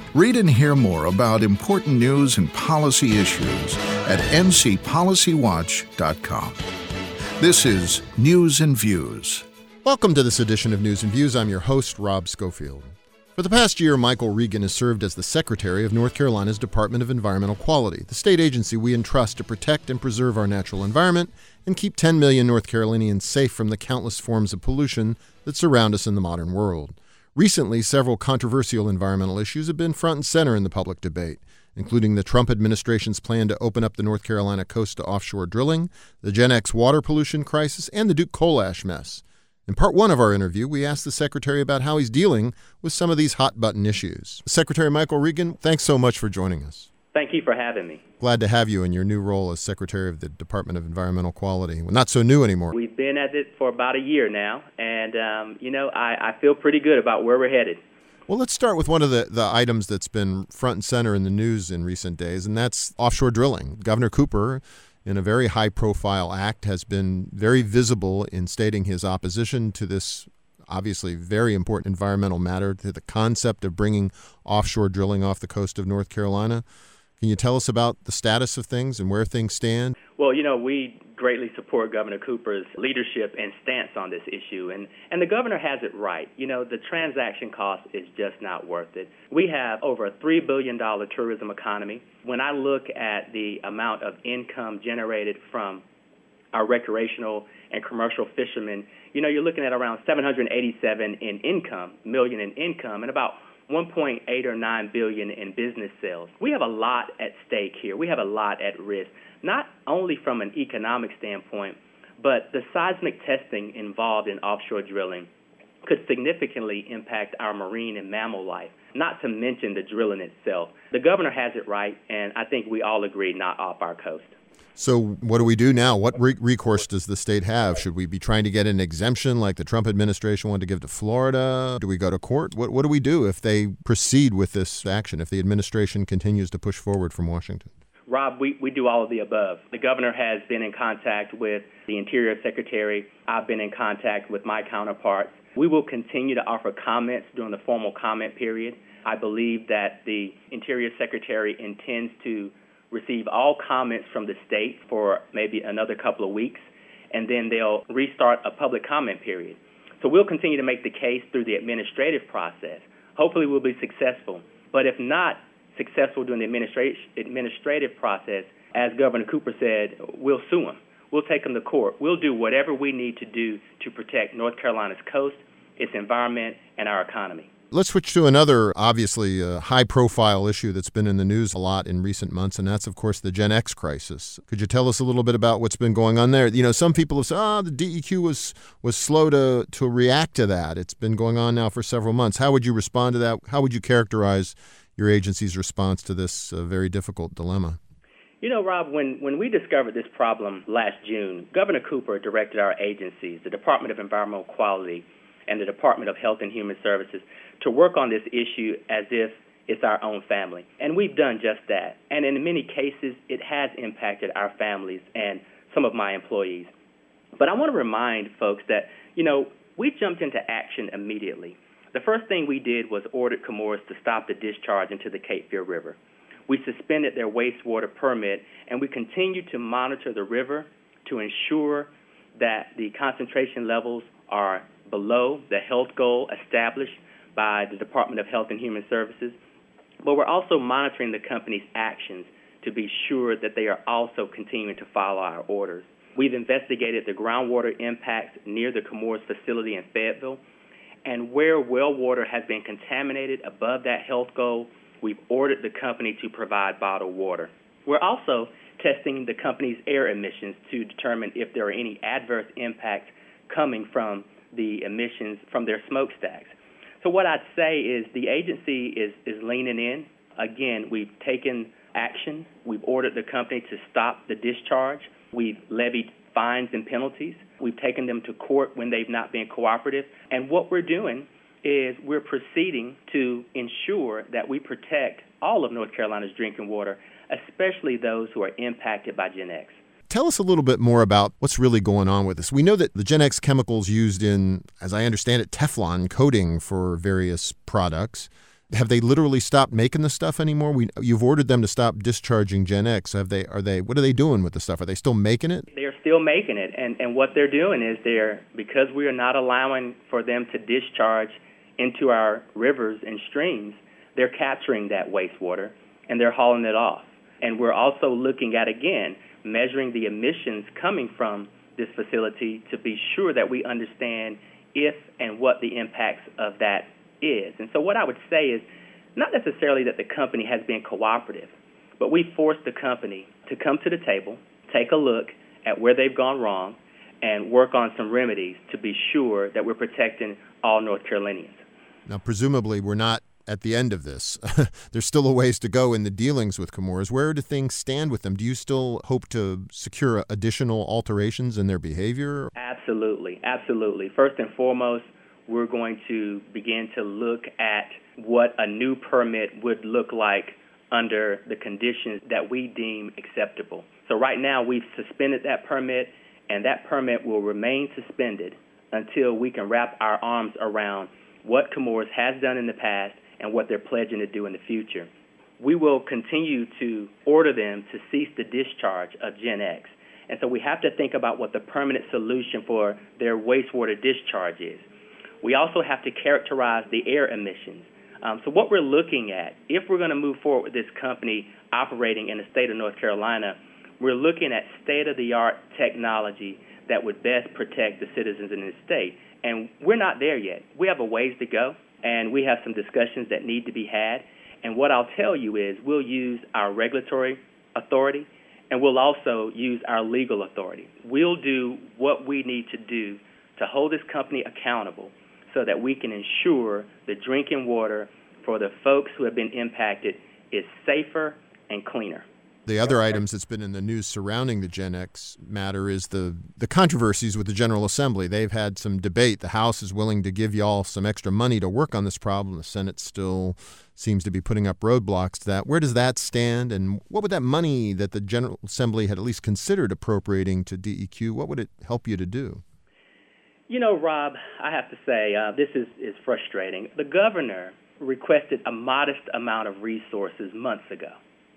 Read and hear more about important news and policy issues at ncpolicywatch.com. This is News and Views. Welcome to this edition of News and Views. I'm your host, Rob Schofield. For the past year, Michael Regan has served as the Secretary of North Carolina's Department of Environmental Quality, the state agency we entrust to protect and preserve our natural environment and keep 10 million North Carolinians safe from the countless forms of pollution that surround us in the modern world. Recently, several controversial environmental issues have been front and center in the public debate, including the Trump administration's plan to open up the North Carolina coast to offshore drilling, the Gen X water pollution crisis, and the Duke coal ash mess. In part one of our interview, we asked the Secretary about how he's dealing with some of these hot-button issues. Secretary Michael Regan, thanks so much for joining us. Thank you for having me. Glad to have you in your new role as Secretary of the Department of Environmental Quality. Well, not so new anymore. We've been at it for about a year now, and, I feel pretty good about where we're headed. Well, let's start with one of the items that's been front and center in the news in recent days, and that's offshore drilling. Governor Cooper, in a very high-profile act, has been very visible in stating his opposition to this obviously very important environmental matter, to the concept of bringing offshore drilling off the coast of North Carolina. Can you tell us about the status of things and where things stand? Well, we greatly support Governor Cooper's leadership and stance on this issue, and the governor has it right. The transaction cost is just not worth it. We have over a $3 billion tourism economy. When I look at the amount of income generated from our recreational and commercial fishermen, you're looking at around $787 million in income, and about 1.8 or 9 billion in business sales. We have a lot at stake here. We have a lot at risk, not only from an economic standpoint, but the seismic testing involved in offshore drilling could significantly impact our marine and mammal life, not to mention the drilling itself. The governor has it right, and I think we all agree not off our coast. So what do we do now? What recourse does the state have? Should we be trying to get an exemption like the Trump administration wanted to give to Florida? Do we go to court? What do we do if they proceed with this action, if the administration continues to push forward from Washington? Rob, we do all of the above. The governor has been in contact with the Interior Secretary. I've been in contact with my counterparts. We will continue to offer comments during the formal comment period. I believe that the Interior Secretary intends to receive all comments from the state for maybe another couple of weeks, and then they'll restart a public comment period. So we'll continue to make the case through the administrative process. Hopefully we'll be successful. But if not successful during the administrative process, as Governor Cooper said, we'll sue them. We'll take them to court. We'll do whatever we need to do to protect North Carolina's coast, its environment, and our economy. Let's switch to another, obviously, high-profile issue that's been in the news a lot in recent months, and that's, of course, the Gen X crisis. Could you tell us a little bit about what's been going on there? Some people have said, the DEQ was slow to react to that. It's been going on now for several months. How would you respond to that? How would you characterize your agency's response to this very difficult dilemma? Rob, when we discovered this problem last June, Governor Cooper directed our agencies, the Department of Environmental Quality and the Department of Health and Human Services, to work on this issue as if it's our own family. And we've done just that. And in many cases, it has impacted our families and some of my employees. But I want to remind folks that, we jumped into action immediately. The first thing we did was ordered Chemours to stop the discharge into the Cape Fear River. We suspended their wastewater permit, and we continue to monitor the river to ensure that the concentration levels are below the health goal established by the Department of Health and Human Services. But we're also monitoring the company's actions to be sure that they are also continuing to follow our orders. We've investigated the groundwater impacts near the Chemours facility in Fayetteville, and where well water has been contaminated above that health goal, we've ordered the company to provide bottled water. We're also testing the company's air emissions to determine if there are any adverse impacts coming from the emissions from their smokestacks. So what I'd say is the agency is leaning in. Again, we've taken action. We've ordered the company to stop the discharge. We've levied fines and penalties. We've taken them to court when they've not been cooperative. And what we're doing is we're proceeding to ensure that we protect all of North Carolina's drinking water, especially those who are impacted by Gen X. Tell us a little bit more about what's really going on with this. We know that the Gen X chemicals used in, as I understand it, Teflon coating for various products. Have they literally stopped making the stuff anymore? You've ordered them to stop discharging Gen X. What are they doing with the stuff? Are they still making it? They're still making it, and what they're doing is because we are not allowing for them to discharge into our rivers and streams, they're capturing that wastewater and they're hauling it off. And we're also looking at, again, measuring the emissions coming from this facility to be sure that we understand if and what the impacts of that is. And so what I would say is not necessarily that the company has been cooperative, but we forced the company to come to the table, take a look at where they've gone wrong, and work on some remedies to be sure that we're protecting all North Carolinians. Now, presumably, we're not at the end of this. There's still a ways to go in the dealings with Chemours. Where do things stand with them? Do you still hope to secure additional alterations in their behavior? Absolutely. First and foremost, we're going to begin to look at what a new permit would look like under the conditions that we deem acceptable. So right now, we've suspended that permit, and that permit will remain suspended until we can wrap our arms around what Chemours has done in the past and what they're pledging to do in the future. We will continue to order them to cease the discharge of Gen X. And so we have to think about what the permanent solution for their wastewater discharge is. We also have to characterize the air emissions. So what we're looking at, if we're going to move forward with this company operating in the state of North Carolina, we're looking at state-of-the-art technology that would best protect the citizens in this state. And we're not there yet. We have a ways to go, and we have some discussions that need to be had. And what I'll tell you is we'll use our regulatory authority, and we'll also use our legal authority. We'll do what we need to do to hold this company accountable so that we can ensure the drinking water for the folks who have been impacted is safer and cleaner. The other items that's been in the news surrounding the Gen X matter is the controversies with the General Assembly. They've had some debate. The House is willing to give y'all some extra money to work on this problem. The Senate still seems to be putting up roadblocks to that. Where does that stand? And what would that money that the General Assembly had at least considered appropriating to DEQ, what would it help you to do? You know, Rob, I have to say this is frustrating. The governor requested a modest amount of resources months ago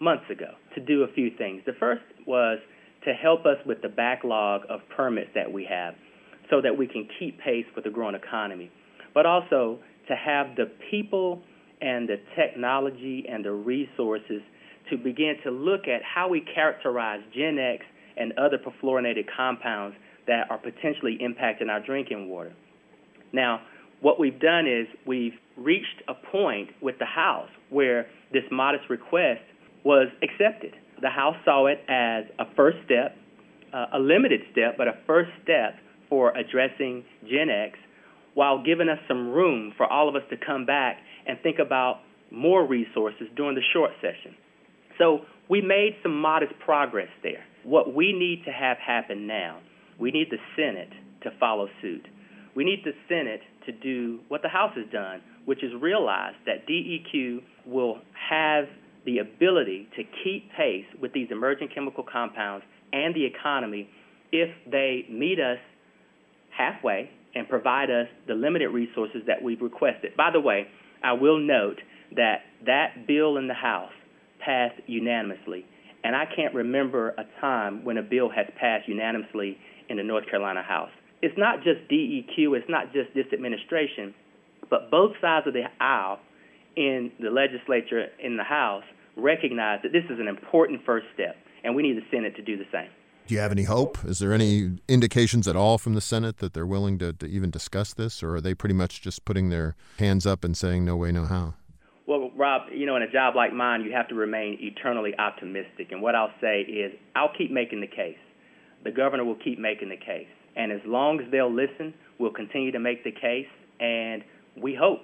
to do a few things. The first was to help us with the backlog of permits that we have so that we can keep pace with the growing economy, but also to have the people and the technology and the resources to begin to look at how we characterize Gen X and other perfluorinated compounds that are potentially impacting our drinking water. Now, what we've done is we've reached a point with the House where this modest request was accepted. The House saw it as a first step, a limited step, but a first step for addressing Gen X while giving us some room for all of us to come back and think about more resources during the short session. So we made some modest progress there. What we need to have happen now, we need the Senate to follow suit. We need the Senate to do what the House has done, which is realize that DEQ will have the ability to keep pace with these emerging chemical compounds and the economy if they meet us halfway and provide us the limited resources that we've requested. By the way, I will note that that bill in the House passed unanimously, and I can't remember a time when a bill has passed unanimously in the North Carolina House. It's not just DEQ, it's not just this administration, but both sides of the aisle in the legislature in the House recognize that this is an important first step, and we need the Senate to do the same. Do you have any hope? Is there any indications at all from the Senate that they're willing to even discuss this, or are they pretty much just putting their hands up and saying no way, no how? Well, Rob, you know, in a job like mine, you have to remain eternally optimistic, and what I'll say is I'll keep making the case. The governor will keep making the case, and as long as they'll listen, we'll continue to make the case, and we hope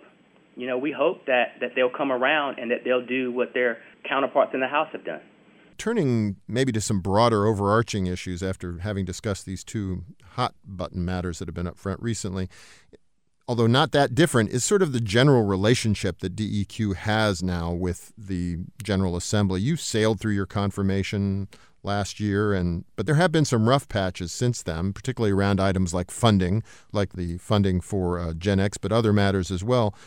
that they'll come around and that they'll do what their counterparts in the House have done. Turning maybe to some broader overarching issues after having discussed these two hot-button matters that have been up front recently, although not that different, is sort of the general relationship that DEQ has now with the General Assembly. You sailed through your confirmation last year, but there have been some rough patches since then, particularly around items like funding, like the funding for Gen X, but other matters as well.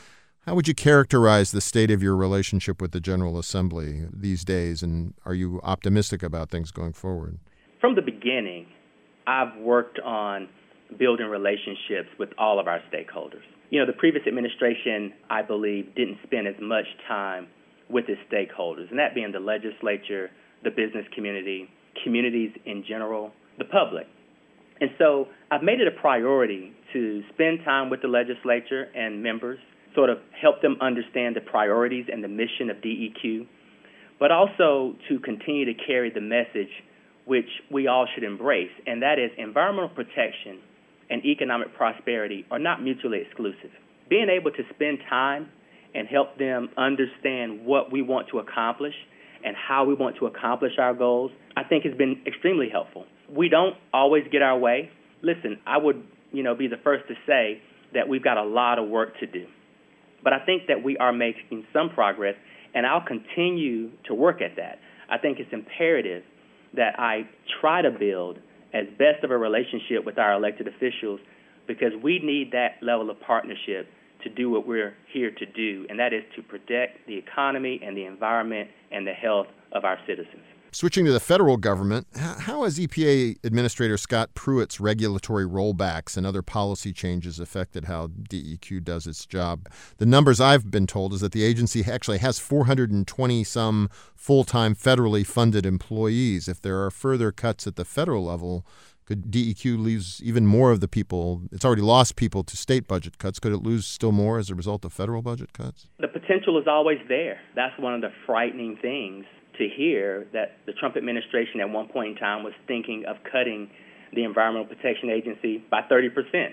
How would you characterize the state of your relationship with the General Assembly these days, and are you optimistic about things going forward? From the beginning, I've worked on building relationships with all of our stakeholders. The previous administration, I believe, didn't spend as much time with its stakeholders, and that being the legislature, the business community, communities in general, the public. And so I've made it a priority to spend time with the legislature and members, sort of help them understand the priorities and the mission of DEQ, but also to continue to carry the message which we all should embrace, and that is environmental protection and economic prosperity are not mutually exclusive. Being able to spend time and help them understand what we want to accomplish and how we want to accomplish our goals, I think has been extremely helpful. We don't always get our way. Listen, I would, be the first to say that we've got a lot of work to do. But I think that we are making some progress, and I'll continue to work at that. I think it's imperative that I try to build as best of a relationship with our elected officials, because we need that level of partnership to do what we're here to do, and that is to protect the economy and the environment and the health of our citizens. Switching to the federal government, how has EPA Administrator Scott Pruitt's regulatory rollbacks and other policy changes affected how DEQ does its job? The numbers I've been told is that the agency actually has 420-some full-time federally funded employees. If there are further cuts at the federal level, could DEQ lose even more of the people? It's already lost people to state budget cuts. Could it lose still more as a result of federal budget cuts? The potential is always there. That's one of the frightening things to hear, that the Trump administration at one point in time was thinking of cutting the Environmental Protection Agency by 30%.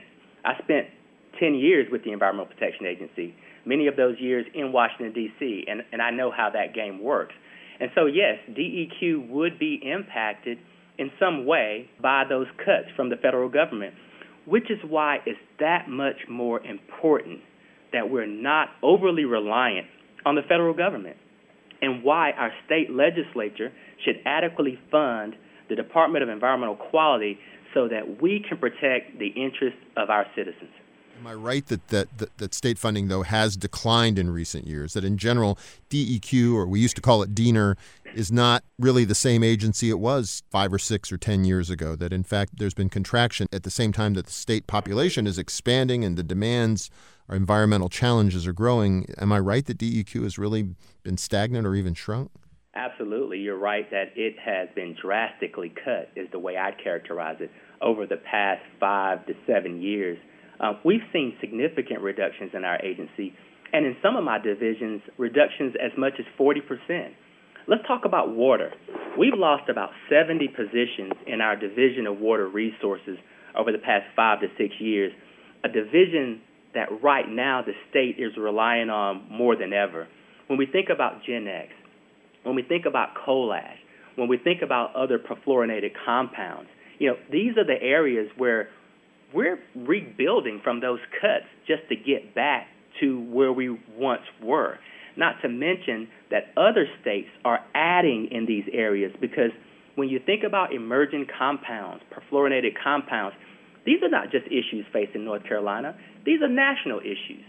I spent 10 years with the Environmental Protection Agency, many of those years in Washington, D.C., and I know how that game works. And so, yes, DEQ would be impacted in some way by those cuts from the federal government, which is why it's that much more important that we're not overly reliant on the federal government, and why our state legislature should adequately fund the Department of Environmental Quality so that we can protect the interests of our citizens. Am I right that state funding, though, has declined in recent years, that in general DEQ, or we used to call it DENR, is not really the same agency it was 5 or 6 or 10 years ago, that in fact there's been contraction at the same time that the state population is expanding and the demands, our environmental challenges are growing? Am I right that DEQ has really been stagnant or even shrunk? Absolutely. You're right that it has been drastically cut, is the way I'd characterize it, over the past 5 to 7 years. We've seen significant reductions in our agency, and in some of my divisions, reductions as much as 40%. Let's talk about water. We've lost about 70 positions in our Division of Water Resources over the past 5 to 6 years, a division that right now the state is relying on more than ever. When we think about Gen X, when we think about coal ash, when we think about other perfluorinated compounds, these are the areas where we're rebuilding from those cuts just to get back to where we once were. Not to mention that other states are adding in these areas, because when you think about emerging compounds, perfluorinated compounds, these are not just issues facing North Carolina. These are national issues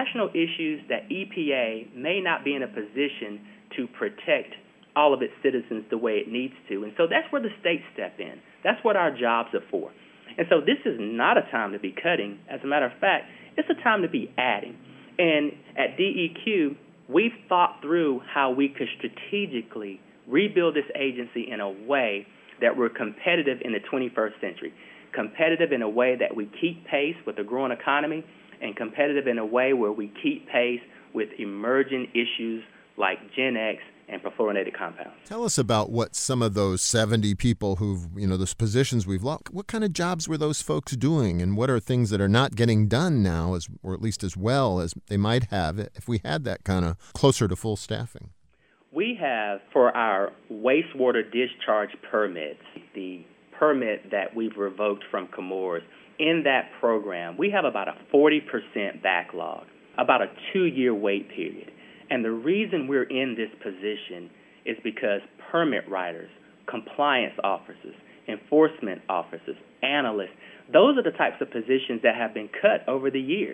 that EPA may not be in a position to protect all of its citizens the way it needs to. And so that's where the states step in. That's what our jobs are for. And so this is not a time to be cutting. As a matter of fact, it's a time to be adding. And at DEQ, we've thought through how we could strategically rebuild this agency in a way that we're competitive in the 21st century, competitive in a way that we keep pace with the growing economy, and competitive in a way where we keep pace with emerging issues like Gen X and perfluorinated compounds. Tell us about what some of those 70 people those positions we've lost, what kind of jobs were those folks doing, and what are things that are not getting done now, or at least as well as they might have if we had that kind of closer to full staffing? We have, for our wastewater discharge permits, the permit that we've revoked from Chemours, in that program, we have about a 40% backlog, about a 2-year wait period. And the reason we're in this position is because permit writers, compliance officers, enforcement officers, analysts, those are the types of positions that have been cut over the years.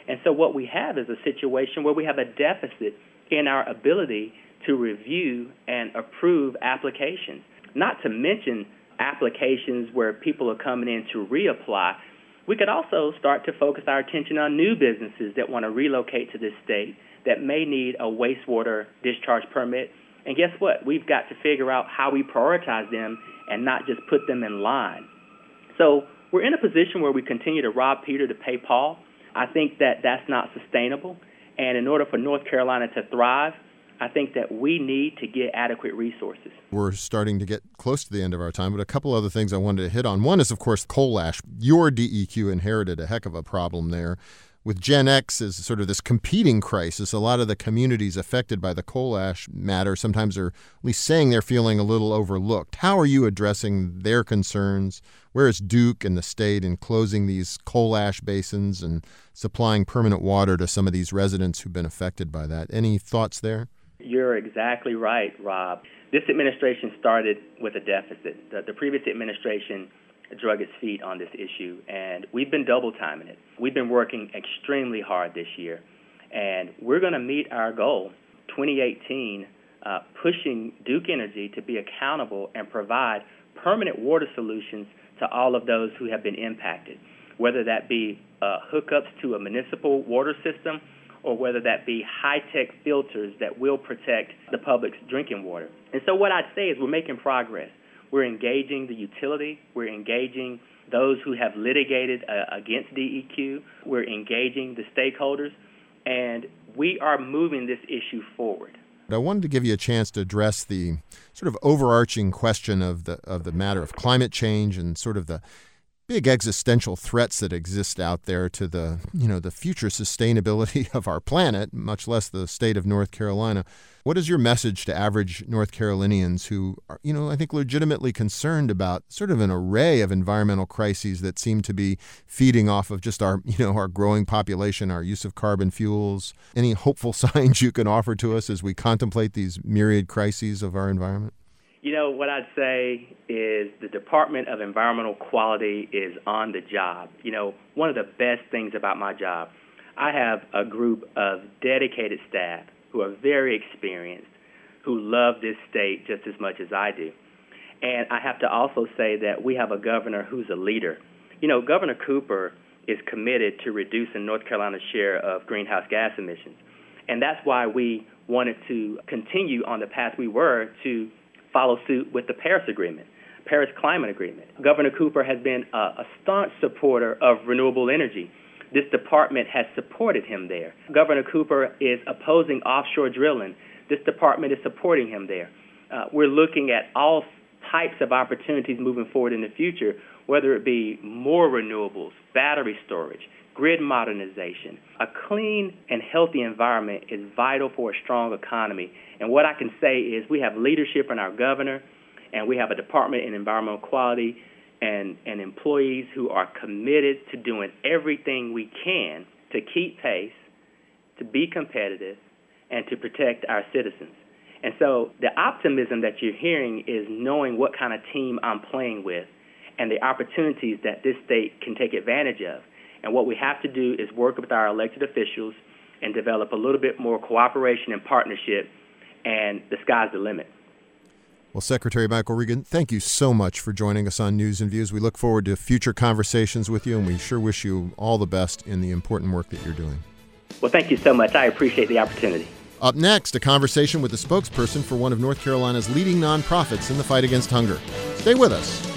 And so what we have is a situation where we have a deficit in our ability to review and approve applications, not to mention applications where people are coming in to reapply. We could also start to focus our attention on new businesses that want to relocate to this state that may need a wastewater discharge permit. And guess what? We've got to figure out how we prioritize them and not just put them in line. So we're in a position where we continue to rob Peter to pay Paul. I think that that's not sustainable. And in order for North Carolina to thrive, I think that we need to get adequate resources. We're starting to get close to the end of our time, but a couple other things I wanted to hit on. One is, of course, coal ash. Your DEQ inherited a heck of a problem there. With Gen X as sort of this competing crisis, a lot of the communities affected by the coal ash matter sometimes are at least saying they're feeling a little overlooked. How are you addressing their concerns? Where is Duke and the state in closing these coal ash basins and supplying permanent water to some of these residents who've been affected by that? Any thoughts there? You're exactly right, Rob. This administration started with a deficit. The previous administration drug its feet on this issue, and we've been double timing it. We've been working extremely hard this year, and we're going to meet our goal, 2018, pushing Duke Energy to be accountable and provide permanent water solutions to all of those who have been impacted, whether that be hookups to a municipal water system or whether that be high-tech filters that will protect the public's drinking water. And so what I'd say is we're making progress. We're engaging the utility. We're engaging those who have litigated against DEQ. We're engaging the stakeholders, and we are moving this issue forward. I wanted to give you a chance to address the sort of overarching question of the matter of climate change and sort of the big existential threats that exist out there to the future sustainability of our planet, much less the state of North Carolina. What is your message to average North Carolinians who are, I think legitimately concerned about sort of an array of environmental crises that seem to be feeding off of just our growing population, our use of carbon fuels? Any hopeful signs you can offer to us as we contemplate these myriad crises of our environment? What I'd say is the Department of Environmental Quality is on the job. One of the best things about my job, I have a group of dedicated staff who are very experienced, who love this state just as much as I do. And I have to also say that we have a governor who's a leader. Governor Cooper is committed to reducing North Carolina's share of greenhouse gas emissions. And that's why we wanted to continue on the path we were to follow suit with the Paris Climate Agreement. Governor Cooper has been a staunch supporter of renewable energy. This department has supported him there. Governor Cooper is opposing offshore drilling. This department is supporting him there. We're looking at all types of opportunities moving forward in the future, whether it be more renewables, battery storage, grid modernization. A clean and healthy environment is vital for a strong economy. And what I can say is we have leadership in our governor, and we have a Department in Environmental Quality and employees who are committed to doing everything we can to keep pace, to be competitive, and to protect our citizens. And so the optimism that you're hearing is knowing what kind of team I'm playing with and the opportunities that this state can take advantage of. And what we have to do is work with our elected officials and develop a little bit more cooperation and partnership, and the sky's the limit. Well, Secretary Michael Regan, thank you so much for joining us on News and Views. We look forward to future conversations with you, and we sure wish you all the best in the important work that you're doing. Well, thank you so much. I appreciate the opportunity. Up next, a conversation with the spokesperson for one of North Carolina's leading nonprofits in the fight against hunger. Stay with us.